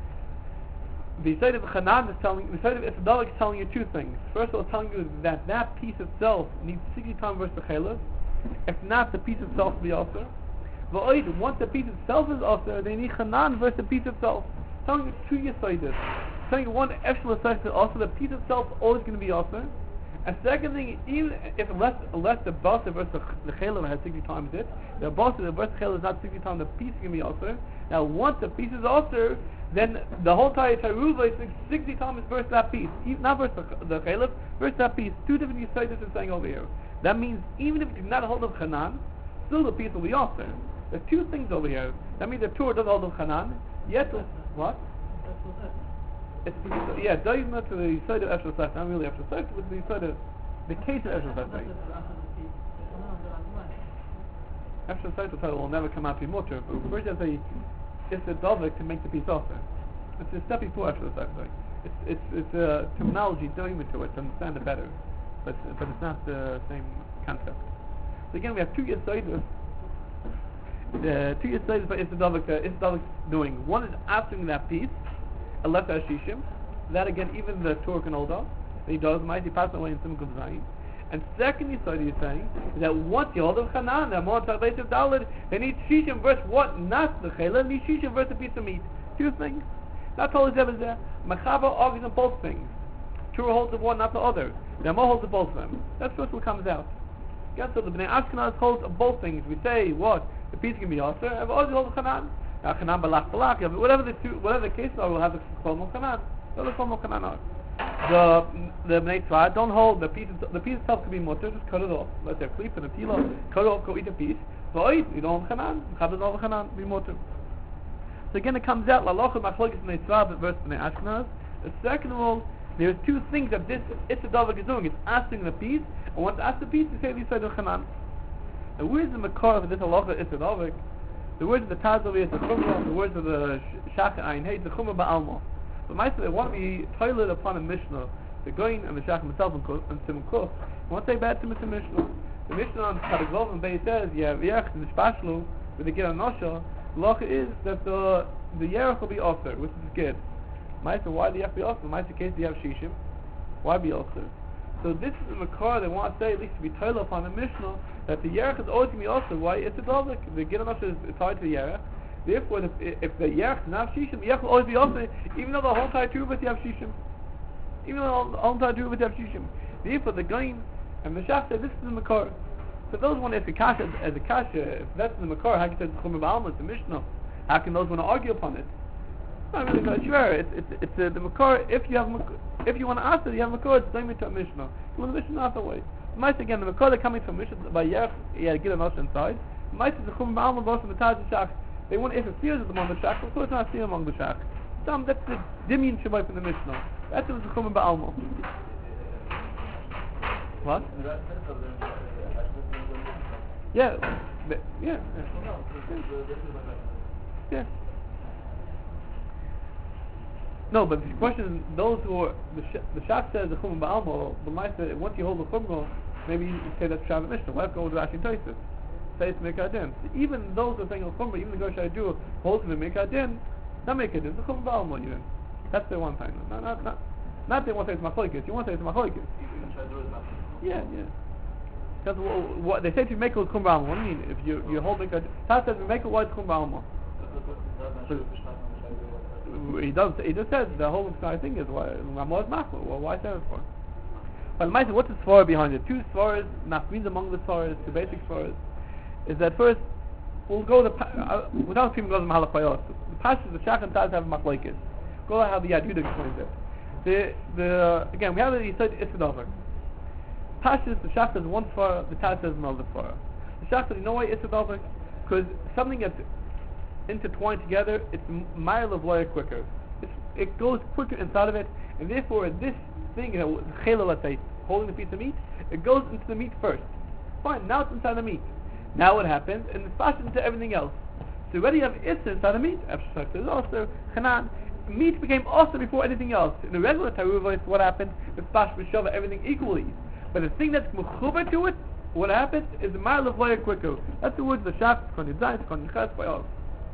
The side of Chanan is telling, the side of Issa Dovik is telling you two things. First of all, it's telling you that that piece itself needs sixty times versus the chaylev. If not, the piece itself will be also. But once the piece itself is also, they need Chanan versus the piece itself. Telling you two Yesodis. Telling you one Eshel Yesodis also, the piece itself is always going to be also. And second thing, even if less, less the Basa versus the, the Chaylev has sixty times it, the Basa versus the Chaylev is not sixty times, the piece is going to be also. Now once the piece is also, then the whole entire Taruva is sixty times versus that piece. Even, not versus the, the Chaylev, versus that piece. Two different Yesodis are saying over here. That means even if you do not hold of Chanan, still the piece will be also. There's two things over here. That means the Torah does hold of Chanan. Yet, what? It's the, yeah, doesn't to the side of Eshel Sef, not really Eshel Sef, but the side of the case of Eshel Sef. Eshel Sef will never come out to be mutter, but first you have to say it's a Dovik to make the piece also. It's a step before Eshel Sef. It's it's it's a terminology doing to it to understand it better, but but it's not the same concept. So again, we have two Yesodis. The two Yesodis by Issa Dovik, uh, Issa Dovik doing. One is answering that piece, a left Ashishim. That again, even the Torah can hold on. He does, might he pass away in Simcha Zayin. And second Yisod you're saying is that once you hold of Chanan, the more Tzadbeit of Dalit, they need Shishim verse what? Not the Chayla, need Shishim verse a piece of meat. Two things. Not totally Zeb is there. Machava argues on both things. True holds of one, not the other. The Mo holds of both of them. That's first what comes out. Guess so the Bnei Ashkenaz holds of both things. We say what? The piece can be Aser, and we always hold of Chanan. Now Chanan Balach Balach, whatever the two, whatever the case are, we'll have the Kolmo Chanan. Whatever the Kolmo Chanan are. The the Bnei Tzva don't hold the piece. The piece itself can be mutter. Just cut it off. Let's say a clip and a tila. Cut it off. Go eat a piece. So eat. You don't have chanan. Chabad don't have chanan. Be mutter. So again, it comes out. Lalocha machlokes Bnei Tzva versus Bnei Ashkenaz. The second of all, there's two things that this Itzadavik is doing. It's asking the piece, and once asked the piece, you say the side of chanan. And where's the makar of this halacha Itzadavik? The words of the Taz over here, the Chumrah, the words of the Shach Ayin Hey, the Chumrah Ba'alma. But Maisa, they want to be toilet upon a Mishnah. The Goyin and the Shach himself and Simon Kuf. They want to say bad to Mister Mishnah. The Mishnah on Chadaglov and Bay says, you have Yerech and the Spashlu, with the Gid on Nosha. The law is that the the Yerech will be Osir, which is good. Maisa, why do you have to be Osir? Maisa, case do you have Shishim? Why be Osir? So this is the Makar, they want to say, at least to be toilet upon a Mishnah, that the Yerech is always going to be Osir. Why? It's a Dovik. The Gid on Nosha is tied to the Yerech. Therefore, if, if the Yerech does not have Shishim, the Yerech will always be Osir, even though the whole entire Tuvah you have Shishim. Even though the whole entire Tuvah you have Shishim. Therefore, the Goyin and the Shach said, this is the Makar. So those want to ask a Kasha, as a Kasha, if that's the Makar, how can you say it's Chumah Ba'alma, it's the Mishnah? How can those want to argue upon it? Not really quite sure. It's, it's, it's uh, the Makar, if you have if you want to ask it, you have Makar, it's going to a Mishnah. You want the Mishnah not the way. Mice again, the Makar that coming from Mishnah, by Yerech, he had to get an Osir inside. Mice is the Chumah Ba'alma, goes from the Taz and Shach. They want if it fears among the Shach, of course it's not fear among the Shach. Some, that's the Dimyan Shabbai from the Mishnah. That's the Chumah Ba'alma. What? Yeah, the, yeah, yeah. Yeah. No, but the question is, those who are, the, sh- the Shach says the Chumah Ba'alma, but might say, once you hold the Chumah, maybe you say that's Shabbat Mishnah. Why have to go with Rashi and Tosfos? Say it's Mekadin. Even those who are saying Al-Chumrah, even the Gosh Jew holds the Mekadin, not Mekadin, it's the Chumrah Ba'alma even. That's the one time. Not, not, not, not they want to say it's Machlokes, you want to say it's Machlokes. Yeah, yeah. Because what, what they say to make it Chumrah Ba'alma, what do you mean? If you, you hold Mekadin, Taz says make it why it's Chumrah Ba'alma. He does, he just says the whole entire thing is why, Ramah is Machlo, well, why say it for? But Maisa, what's the Svara behind it? Two Svaras, Nafmins among the Svaras, two basic Svaras. Is that first, we'll go the uh, without people goes to Mahalachayos. The Pashas, the Shach and Taz have Machlekes. Go how the Yad Yehuda explains it. The the again we have the Yisod Itzadavik. Pashas, the Shach says one Svara, the Taz says another Svara. The Shach says, you know why Itzadavik? Because something that's intertwined together, it's a mile of lawyer quicker. It's, it goes quicker inside of it, and therefore this thing, you know, chela, let's say, holding the piece of meat, it goes into the meat first. Fine, now it's inside the meat. Now what happens? And it's fashed into everything else. So already you have Itza inside the meat. Abstract is also Chanan. Meat became also before anything else. In a regular Taruva, what happens? It's fashed with Shava, everything equally. But the thing that's mechuber to it, what happens is the mile of lawyer quicker. That's the words of the Shach, Kon Yidzai, Kon Yichas, by all.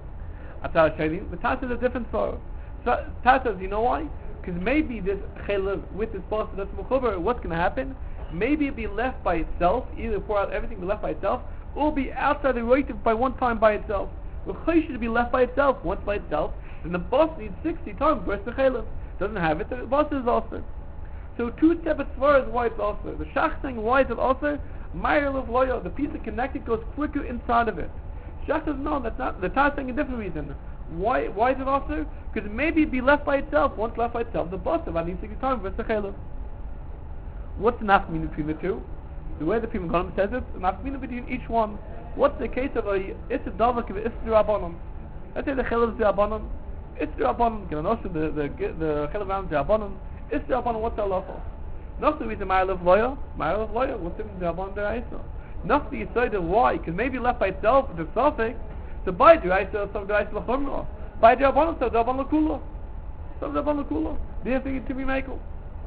Atar Shaylim, the Taz is a different story. So, Taz says, you know why? Because maybe this Chelev with this boss that's mechuber, what's going to happen? Maybe it be left by itself, either pour out everything, be left by itself, or be outside the roitiv by one time by itself. The Chosh should be left by itself, once by itself, then the boss needs sixty times versus the Chelev. Doesn't have it, the boss is also. So two separate svaras why it's also. The Shach saying why is it also? Ma'ir of loyal, the piece of connected goes quicker inside of it. Shach says no, that's not, the Taz saying a different reason. Why why is it also? Because maybe it'd be left by itself, once left by itself, the boss needs sixty times versus the Chelev. What's the nafmina between the two? The way the Prima Gonim says it, nafmina between each one. What's the case of a Isser Davak of Isser Rabbanon? Let's say the Chelev is the Rabbanon. Isser Rabbanon, can I know the the the Chelev is the Rabbanon? Isser Rabbanon, what's the halacha? Not the reason Ma'alav Loya, Ma'alav Loya, what's the Rabbanon Deraisa? Not the Yisoida, why? Because maybe left by itself, the Sophic, so by Deraisa, some Deraisa L'chumra. By the Rabbanon, so Rabbanon L'kula. So Rabbanon L'kula. Therefore, to be Mekel.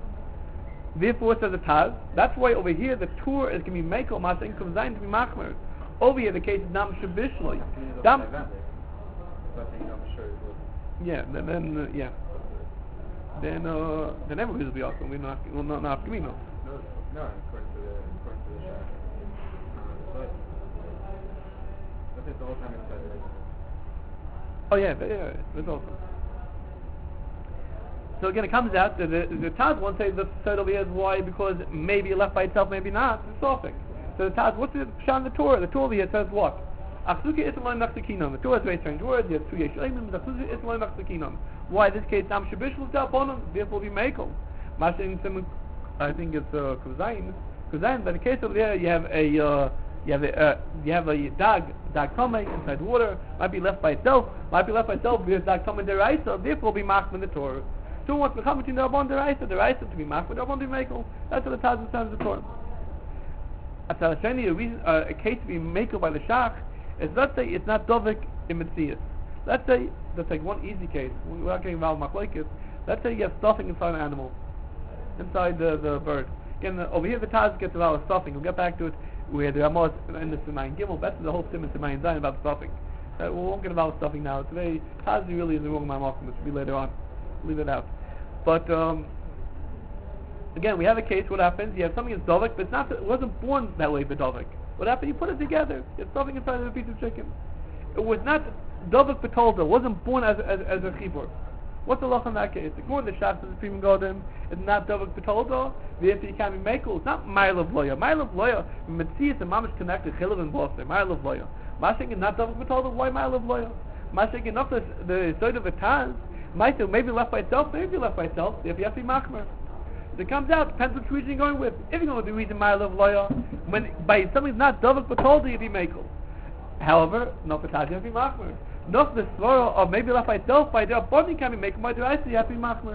Therefore, it says the Taz. That's why over here the tour is going to be Mekel, Mas Inkum Zayin to be Machmer. Over here the case is Nam Shabishloi. Dam. Yeah, then, then uh, yeah. Then, uh, then everybody will be awesome. We're not, we're not, not Kamino. No, according to the according to the shah. Uh, but that's it the whole time inside the rice. Oh yeah, yeah, yeah, that's awesome. So again, it comes out that the, the Taz won't say the third over here is why, because maybe it left by itself, maybe not. It's Sophic. So the Taz, what's the Shah in the Torah? The Torah over here says what? Achsuki Ismail Machzakinom. The Torah is very strange words. You have two Yeshayim, Achsuki Ismail Machzakinom. Why? In this case, Am Shabishul Ta'aponim, therefore be Mekel. Mashing some, I think it's uh, Kuzayin. Kuzayin, but in the case over there, you have a, uh, you have a, uh, you have a dag, dag tomei inside water, might be left by itself, might be left by itself because dag tomei deraisa, therefore be machma in the Torah. So what's the between the Rabban deraisa, deraisa to be machma, the Rabban to be mekel. That's what the Taz says in the Torah. Atalasheni, a reason, uh, a case to be mekel by the shach is, let's say it's not dovik in Metzias. Let's say that's like one easy case. We're not getting involved in machlokes. Let's say you have stuffing inside an animal, inside the the bird. Again, the, over here the Taz gets about stuffing. We'll get back to it. Where the Ramos in the Simayin Gimel, that's the whole Siman Simayin Zayin about stuffing. Uh, we won't get about stuffing now. Today, Tazi really is the wrong Maimachim, which will be later on. Leave it out. But um, again, we have a case. What happens? You have something that's Dovik, but it's not. It wasn't born that way, the Dovik. What happened? You put it together. It's stuffing inside of a piece of chicken. It was not Dovik Betolda. It wasn't born as as, as a chibur. What's the law in that case? According to the Shach, the Supreme Godim, it's not Dovik Betolda. Therefore, you can't be mekel. It's not Mile of Loya. Mile of Loya, Metzias and Mamish connected, Chilav and Bosser. Mile of Loya. Mashing is not Dovik Betolda. Why Mile of Loya? Mashing is not the the sort of a Taz. Might maybe left by itself, maybe left by itself. Therefore, you have to be machmer. So it comes out, depends which reason you're going with. If you're going with the reason Mile of Loya, when by something's not Dovik Betolda, you be mekel. However, not for Taz, you have to be machmer. Not the svara of maybe left by itself, by their body can be making by the right, so you have to be machmer.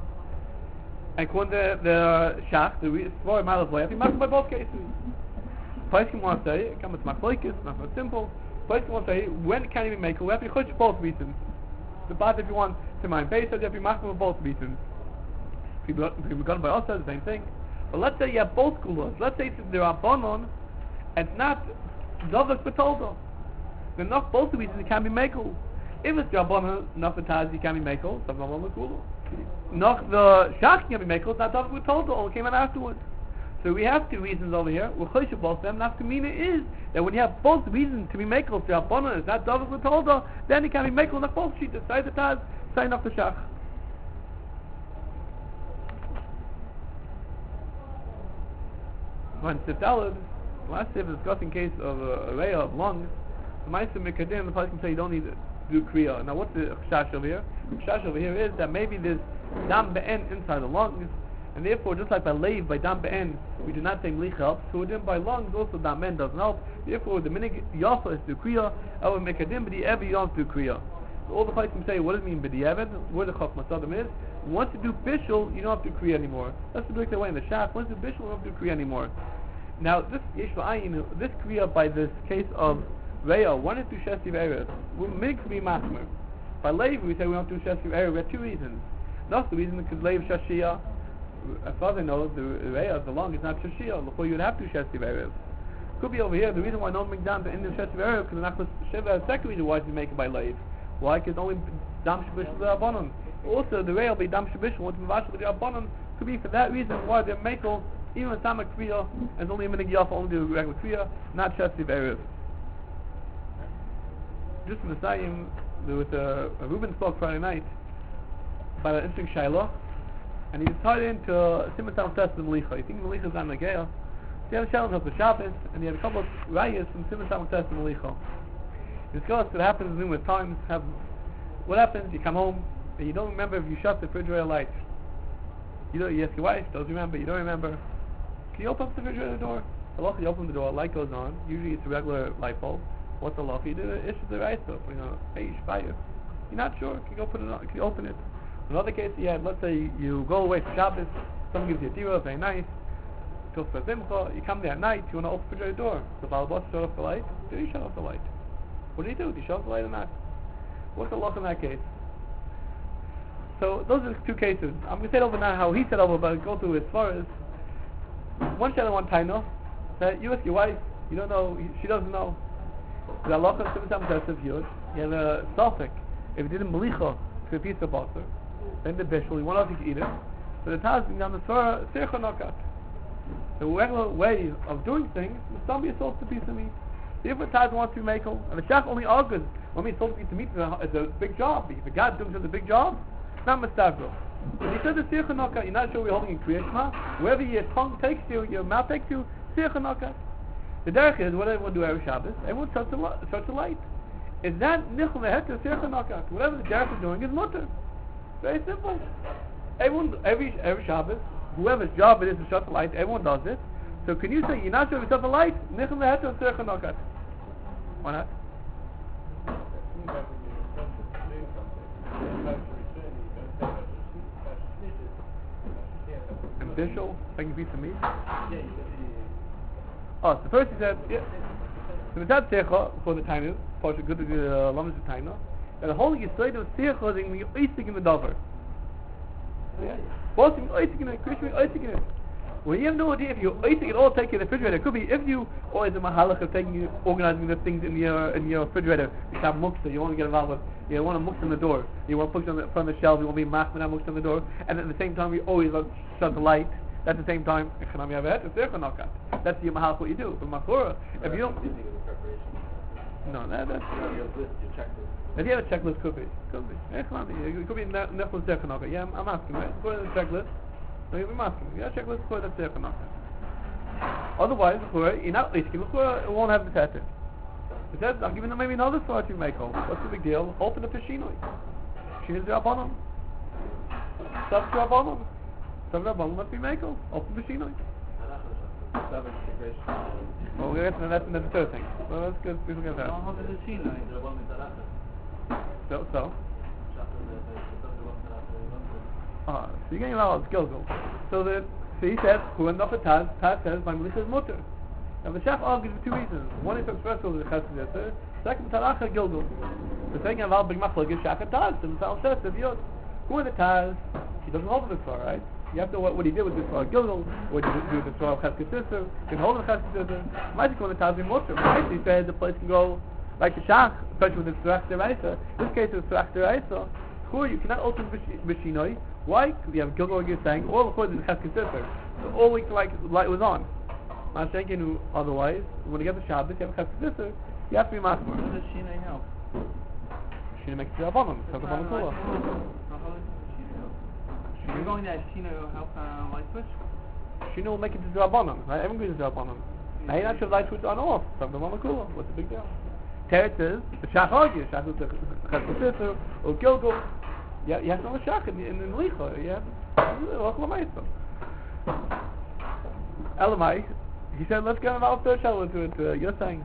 And according to the shach, the svara Mile of Loya, you have to be machmer by both cases. Paiskim wants to say, it comes to machlokes, not so simple. Paiskim wants to say, when can you be makel? We have to be chush both reasons. The part if you want to mind base, you have to be machmer for both reasons. If you've gone by us, the same thing. But let's say you have both kulas. Let's say there are bonon, and it's not dovak betoldo. Then not both reasons you can be mekel. If it's Rabbanon, not the Taz, you can be mekel, so Rabbanon Lekula. Not the Shach can be mekel, it's not dovak betoldo, only came out afterwards. So we have two reasons over here. We're chosh both of them. Nafkamina is that when you have both reasons to be mekel, the Rabbanon is not dovak betoldo, then you can be mekel, not both sheet, side the Taz, side off the Shach. When Tzithalid, last day of the discussing case of a array of lungs, the Ma'aser Mekadim, the person can say you don't need to do Kriya. Now what's the Chash over here? The Chash over here is that maybe there's Dam Be'en inside the lungs, and therefore just like by Leiv, by Dam Be'en, we do not say Mlich helps, so within by lungs also Dam Be'en doesn't help, therefore the Minig Yafa is to do Kriya, our Mekadim, but the Ever you don't do Kriya. So all the Chayim say, what does it mean by the Ever? Where the Chok Masadim is? Once you do Bishul, you don't have to do Kriya anymore. That's the direct way in the Shach. Once you do Bishul, you don't have to do Kriya anymore. Now this Yesh V'ayin, this Kriya by this case of Reya, one is to Shestiv Erev. We're meant to be Machmer. By Leiv, we say we don't do Shestiv Erev. We have two reasons. Not the reason because Leiv Shashia, as far as I know, the Reya, the long is not Shashia. Before you would have to Shestiv Erev. Could be over here. The reason why no one makes down to end of Shestiv Erev because not Sheva. Second reason why you make it by Leiv. Why? Because only Dam Shabish the Rabbanon. Also, the Reya will be Dam Shabish. Once Mavash with the Rabbanon, could be for that reason why they're Mekel. Even with Samak Kriya, and only a minute Yafa, only do regular Kriya, not Shestiv Erev. Just in the Sayim, there was a, a Reuben spoke Friday night about an interesting Shiloh, and he was tied into Siman Tam Test of Melicha. You think Melicha is on the Geya? So he had a Shiloh of the Shabbos, and he had a couple of rayas from Siman Tam Test of Melicha. He discussed what happens numerous times. Have, what happens, you come home, and you don't remember if you shut the refrigerator light. You don't, you ask your wife, does remember, you don't remember. Can you open up the refrigerator door? So you open the door, light goes on. Usually it's a regular light bulb. What's the law? You do it, issue the right stuff. You know, hey, you should buy it. You're not sure? Can you go put it on? Can you open it? Another case you had, let's say you go away for Shabbos, someone gives you a tira, very nice. Till for Simcha, you come there at night, you want to open the refrigerator door. The Baal Boss shut off the light. Do you shut off the light? What do you do? Do you shut off the light or not? What's the law in that case? So those are the two cases. I'm going to say it over now how he said over, but I'll go through as far as one shadow, one taino. That you ask your wife, you don't know, she doesn't know. The Allah comes to some test of Yud. You have a Sophic. If you did a Melicha to a piece of butter, then the Bishul, you want to eat it. So the Taz being down the Surah, Sircha Nakat. the regular way of doing things, somebody is sold to piece of meat. If a Taz wants to be makel, and the Shach only argues, when we sold to piece of meat is a, is a big job. If a God doing such a big job, it's not Mustagro. When he says the Sircha Naka, you're not sure we're holding in Kriya Shema. Wherever your tongue takes you, your mouth takes you, Sircha Naka. The derech is what everyone do every Shabbos. Everyone shuts a, shuts a light. Is that Nichel Neheter Sircha Naka? Whatever the derech is doing is mutter. Very simple. Everyone, every every Shabbos, whoever's job it is to shut the light, everyone does it. So can you say you're not sure if you shut the light? Nichel Neheter Sircha Naka. Why not? And Bishul, taking a piece of meat? Oh, so first he said, yeah. So Mitzad Tzircha, for the Tainu, for the good of the Lamas of Tainu, that the whole Yisrael of Tzircha is in the Oisig in the Dover. Yeah? Both in the Oisig in it, Krishma Oisig in it. Well, you have no idea if you Oisig it all take in the refrigerator. It could be if you, or is a mahalach of taking you, organizing the things in your in your refrigerator. You have muksa, you want to get involved with, you want to muksa on the door, you want to push on the front of the shelf, you want to be machman muksa on the door, and at the same time you always like, shut the light. At the same time, that's the your mahal what you do. But machura, if you don't, no, that, that's if you have a checklist, could be, could be. It could be neflas zerchanaka. Yeah, I'm, I'm asking. Right? According to the checklist, I'm asking. Yeah, checklist according to zerchanaka. Otherwise, you're not risking. It won't have the tattoo. It says, I'll give you maybe another thought you make home. What's the big deal? Open the pishinoi. Pishinoi drabanon. Stop drabanon. Some Rabban must be makel. Open machinery. Well, we'll get to that in the third thing. Well, that's good. People get that. So, so. Ah, so you're getting a lot of skills. So the, so he says, who end up at Taz, Taz says, my Melissa is mutter. Now the Shach argues for two reasons. One is to express over the Chesed Yetzer. Second, Taracha Gilgul. The second about Big Machlok is Shach and Taz. The Mitzal says, if you're, who are the Taz? He doesn't hold the Mitzvah, right? You have to know what, what he did with the Torah Gilgal, what he did with the Torah of Chesed Sister, you can hold the Chesed Sister. Might be when the Tazim Mutter. Might he says the place can go like the Shach, especially with the Tzrach Deraisa. In this case, it's Tzrach Deraisa. Who you cannot open Mishinoi. Why? Because you have Gilgal, you're saying, all according to the Chesed Sister. So all week like light was on. I'm thinking otherwise, when you get the Shabbos, you have a Chesed Sister, you have to be Masmur. How does Shinoi help? Shinoi makes the Rabbanon. It's the Rabbanon Kula. You're going that Shino will help uh, light switch? Shino will make it to Rabbanon, right? Everyone agrees to Rabbanon. Now you're not sure the light switch on or off. So the Rabbanon what's the big deal? Teretz is, the Shach argues, Shach is the Chesed Sister, or Gilgal. Yeah, you have to know the Shach in the Licha. You have to Elamai, he said, let's get an out third shell into it. Uh, you're saying,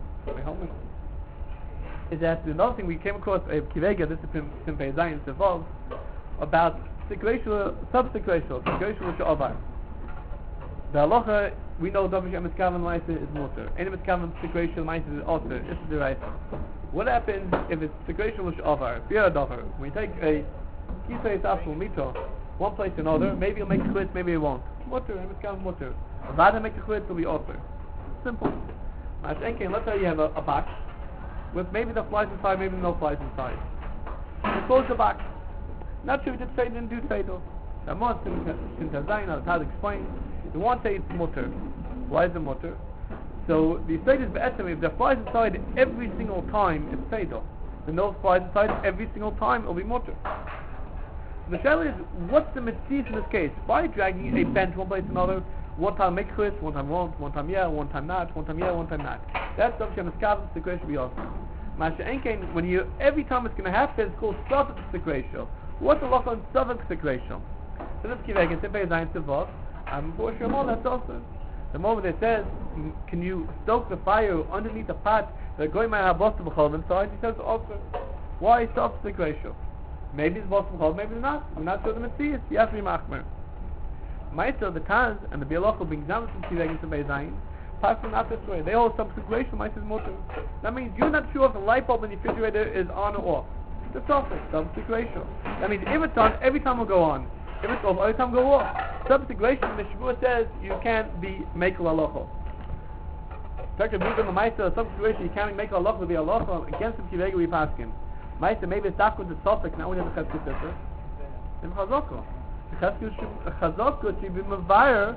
is that another thing we came across, a Kivega, this is Simpei Zayin, Sevov, about Sequential, sub-sequential, sequential which are over. The halacha, we know Davish and Miskavan Maisa is mutter. Any Miskavan sequential Maisa is alter. This is the right. What happens if it's sequential which are over? Fear dover. When you take a Kisei Saful Mito, one place to another, maybe you'll make a chwitz, maybe you won't. Mutter, and Miskavan mutter. If I don't make a chwitz, it'll be alter. Simple. Let's say you have a, a box with maybe the flies inside, maybe no flies inside. You close the box. Not sure we did say didn't do Seido. Ramon Sintazayin, I'll try to explain. You want to say it's mutter. Why is it mutter? So the Seido is be'etzem, if there are flies inside every single time, it's Seido. And those flies inside every single time, it'll be mutter. So the shayla is, what's the mitzvah in this case? By dragging a bench one place to another, one time make chwitz, one time won't, one time yeah, one time not, one time yeah, one time not. That's something on the Miskavan sequential should be awesome. Masha Enkein, when you, every time it's going to happen, it's called Safek sequential. What's the lock on Safek sequential? So this Kivek is Simpei Zayin Tzavot. I'm for sure more, that's also. The moment it says, can you stoke the fire underneath the pot that going my habos to b'chol inside? He says also. Why Safek sequential? Maybe it's b'chol b'chol, maybe it's not. We're not sure the mitzvah. You have to be machmer. Ma'aser, the Taz and the Bialoch being examined from Kivek and Simpei Zayin. Pass not this way. They hold some sequential. Ma'aser is mutter. That means you're not sure if the light bulb in the refrigerator is on or off. The Safek, sub-sequential. That means if it's on, every time will go on. If it's off, every time will go off. Sub-sequential, the Shavua says you can't be mekel halacha. In fact, if we go to Ma'aser, sub-sequential, you can't be mekel halacha to be halacha against the Kivega we pass him. Ma'aser, maybe it's dark with the Safek, not when you have the Chesed Sister. In Chazoko. The Chazoko should be Mavire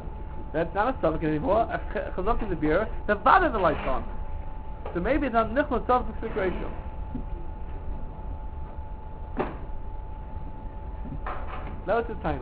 That's not a suffix anymore. Chazak is a beer. The vada the light's on. So maybe it's not nichla suffix ratio. That was his time.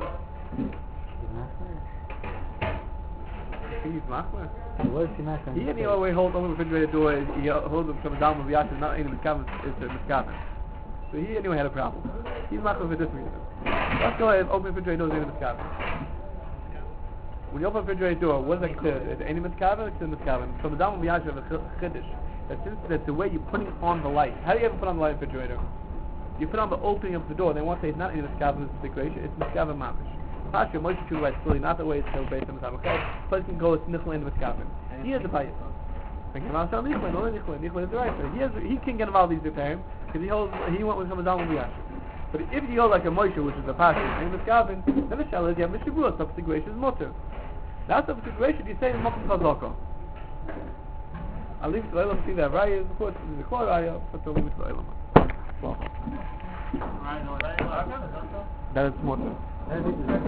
He's machmer. What is he machmer? He any other way holds over the refrigerator door. He holds him from down with the yash. Not any miskaven. It's a miskaven. So he anyway had a problem. He's machmer for this reason. Let's go ahead. Open the refrigerator door. It's in miskaven. When you open the refrigerator door, what is that considered? Is it any miskaven? It's in miskaven. From the down with the yash of a chiddush. That since that the way you're putting on the light. How do you ever put on the light in the refrigerator? You put on the opening of the door. They want to say it's not in the miskaven situation. It's miskaven mamish. Pasha, Moshe Tshuva writes clearly, not the way it's held based on the Samachet, but it can go, it's Nichla in the Miskaven. He has the Bayit. And Kemal Shal Nichlin, only Nichlin, Nichlin is the right way. He has, he can get involved in these repairs, because he holds, he went with Hamazal and Biyash. But if you hold like a Moshe, which is a Pasha, in the Miskaven, then the Shal is, you have Mishabua, substitution is Mutter. That substitution, you say in Mokum Chazaka. I'll leave it to Eilam, see that Raya, of course, this is a Kor Raya, but I'll leave it to Eilam. That is Mutter.